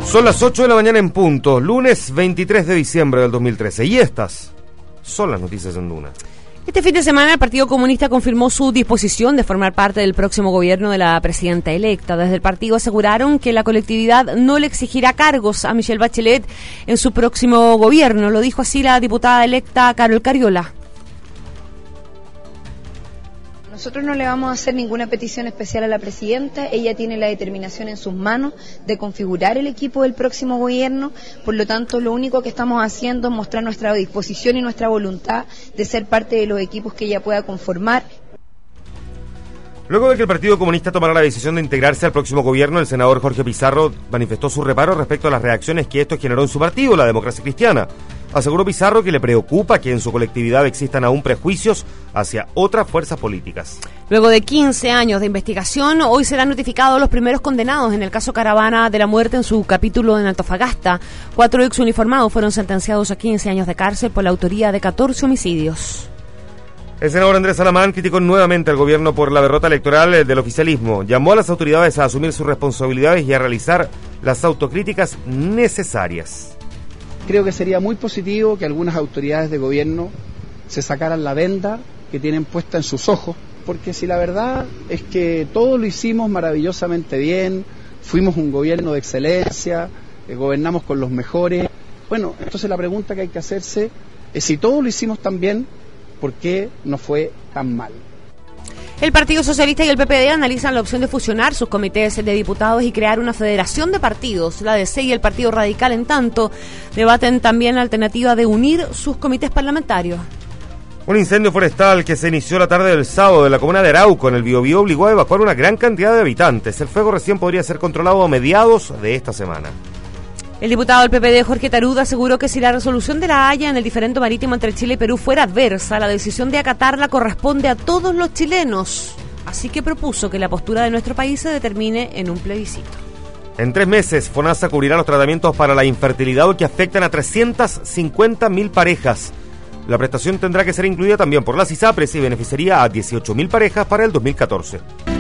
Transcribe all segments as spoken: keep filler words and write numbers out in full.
Son las ocho de la mañana en punto, lunes veintitrés de diciembre del dos mil trece. Y estas son las noticias en Duna. Este fin de semana el Partido Comunista confirmó su disposición de formar parte del próximo gobierno de la presidenta electa. Desde el partido aseguraron que la colectividad no le exigirá cargos a Michelle Bachelet en su próximo gobierno. Lo dijo así la diputada electa Carol Cariola. Nosotros no le vamos a hacer ninguna petición especial a la presidenta, ella tiene la determinación en sus manos de configurar el equipo del próximo gobierno, por lo tanto lo único que estamos haciendo es mostrar nuestra disposición y nuestra voluntad de ser parte de los equipos que ella pueda conformar. Luego de que el Partido Comunista tomara la decisión de integrarse al próximo gobierno, el senador Jorge Pizarro manifestó su reparo respecto a las reacciones que esto generó en su partido, la Democracia Cristiana. Aseguró Pizarro que le preocupa que en su colectividad existan aún prejuicios hacia otras fuerzas políticas. Luego de quince años de investigación, hoy serán notificados los primeros condenados en el caso Caravana de la Muerte en su capítulo en Antofagasta. Cuatro exuniformados fueron sentenciados a quince años de cárcel por la autoría de catorce homicidios. El senador Andrés Salamán criticó nuevamente al gobierno por la derrota electoral del oficialismo. Llamó a las autoridades a asumir sus responsabilidades y a realizar las autocríticas necesarias. Creo que sería muy positivo que algunas autoridades de gobierno se sacaran la venda que tienen puesta en sus ojos, porque si la verdad es que todo lo hicimos maravillosamente bien, fuimos un gobierno de excelencia, eh, gobernamos con los mejores, bueno, entonces la pregunta que hay que hacerse es si todo lo hicimos tan bien, ¿por qué no fue tan mal? El Partido Socialista y el P P D analizan la opción de fusionar sus comités de diputados y crear una federación de partidos. La D C y el Partido Radical, en tanto, debaten también la alternativa de unir sus comités parlamentarios. Un incendio forestal que se inició la tarde del sábado en la comuna de Arauco, en el Biobío, obligó a evacuar una gran cantidad de habitantes. El fuego recién podría ser controlado a mediados de esta semana. El diputado del P P D, Jorge Taruda, aseguró que si la resolución de la Haya en el diferendo marítimo entre Chile y Perú fuera adversa, la decisión de acatarla corresponde a todos los chilenos. Así que propuso que la postura de nuestro país se determine en un plebiscito. En tres meses, FONASA cubrirá los tratamientos para la infertilidad que afectan a trescientas cincuenta mil parejas. La prestación tendrá que ser incluida también por las ISAPRES y beneficiaría a dieciocho mil parejas para el dos mil catorce.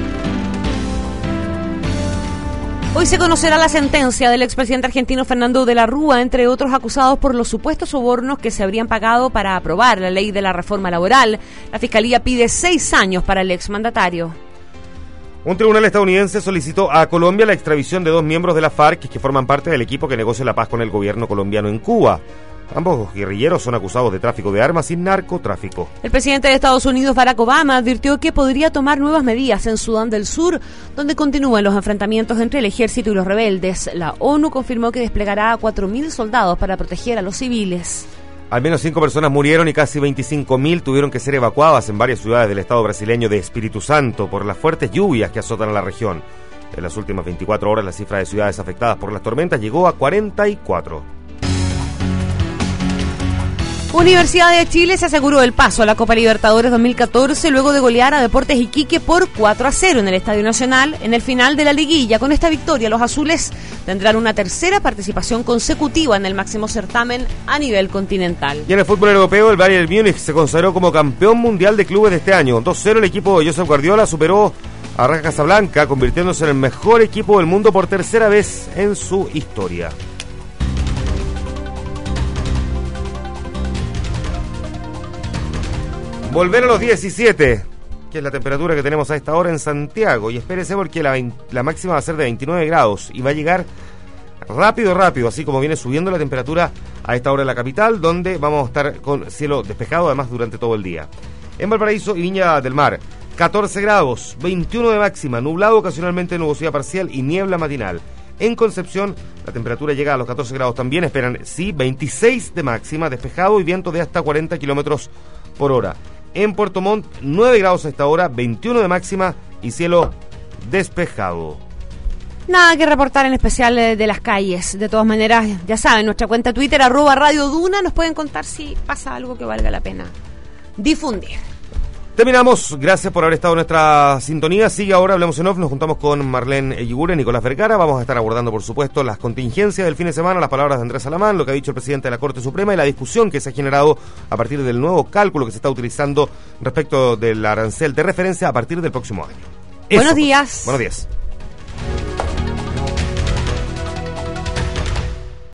Hoy se conocerá la sentencia del expresidente argentino Fernando de la Rúa, entre otros acusados por los supuestos sobornos que se habrían pagado para aprobar la ley de la reforma laboral. La Fiscalía pide seis años para el exmandatario. Un tribunal estadounidense solicitó a Colombia la extradición de dos miembros de la FARC que forman parte del equipo que negocia la paz con el gobierno colombiano en Cuba. Ambos guerrilleros son acusados de tráfico de armas y narcotráfico. El presidente de Estados Unidos, Barack Obama, advirtió que podría tomar nuevas medidas en Sudán del Sur, donde continúan los enfrentamientos entre el ejército y los rebeldes. La ONU confirmó que desplegará a cuatro mil soldados para proteger a los civiles. Al menos cinco personas murieron y casi veinticinco mil tuvieron que ser evacuadas en varias ciudades del estado brasileño de Espíritu Santo por las fuertes lluvias que azotan a la región. En las últimas veinticuatro horas, la cifra de ciudades afectadas por las tormentas llegó a cuarenta y cuatro. Universidad de Chile se aseguró el paso a la Copa Libertadores dos mil catorce luego de golear a Deportes Iquique por cuatro a cero en el Estadio Nacional en el final de la liguilla. Con esta victoria, los azules tendrán una tercera participación consecutiva en el máximo certamen a nivel continental. Y en el fútbol europeo, el Bayern Múnich se consagró como campeón mundial de clubes de este año. dos cero, el equipo de Josep Guardiola superó a Raja Casablanca, convirtiéndose en el mejor equipo del mundo por tercera vez en su historia. Volver a los diecisiete, que es la temperatura que tenemos a esta hora en Santiago. Y espérese porque la, la máxima va a ser de veintinueve grados y va a llegar rápido, rápido, así como viene subiendo la temperatura a esta hora en la capital, donde vamos a estar con cielo despejado además durante todo el día. En Valparaíso y Viña del Mar, catorce grados, veintiuno de máxima, nublado ocasionalmente, nubosidad parcial y niebla matinal. En Concepción, la temperatura llega a los catorce grados también, esperan, sí, veintiséis de máxima, despejado y viento de hasta cuarenta kilómetros por hora. En Puerto Montt, nueve grados a esta hora, veintiuno de máxima y cielo despejado. Nada que reportar en especial de las calles. De todas maneras, ya saben, nuestra cuenta Twitter, arroba Radio Duna, nos pueden contar si pasa algo que valga la pena difundir. Terminamos, gracias por haber estado en nuestra sintonía. Sigue ahora, hablemos en off, nos juntamos con Marlene Eguiguren, Nicolás Vergara. Vamos a estar abordando, por supuesto, las contingencias del fin de semana, las palabras de Andrés Salamán, lo que ha dicho el presidente de la Corte Suprema y la discusión que se ha generado a partir del nuevo cálculo que se está utilizando respecto del arancel de referencia a partir del próximo año. Eso, Buenos días. Buenos días.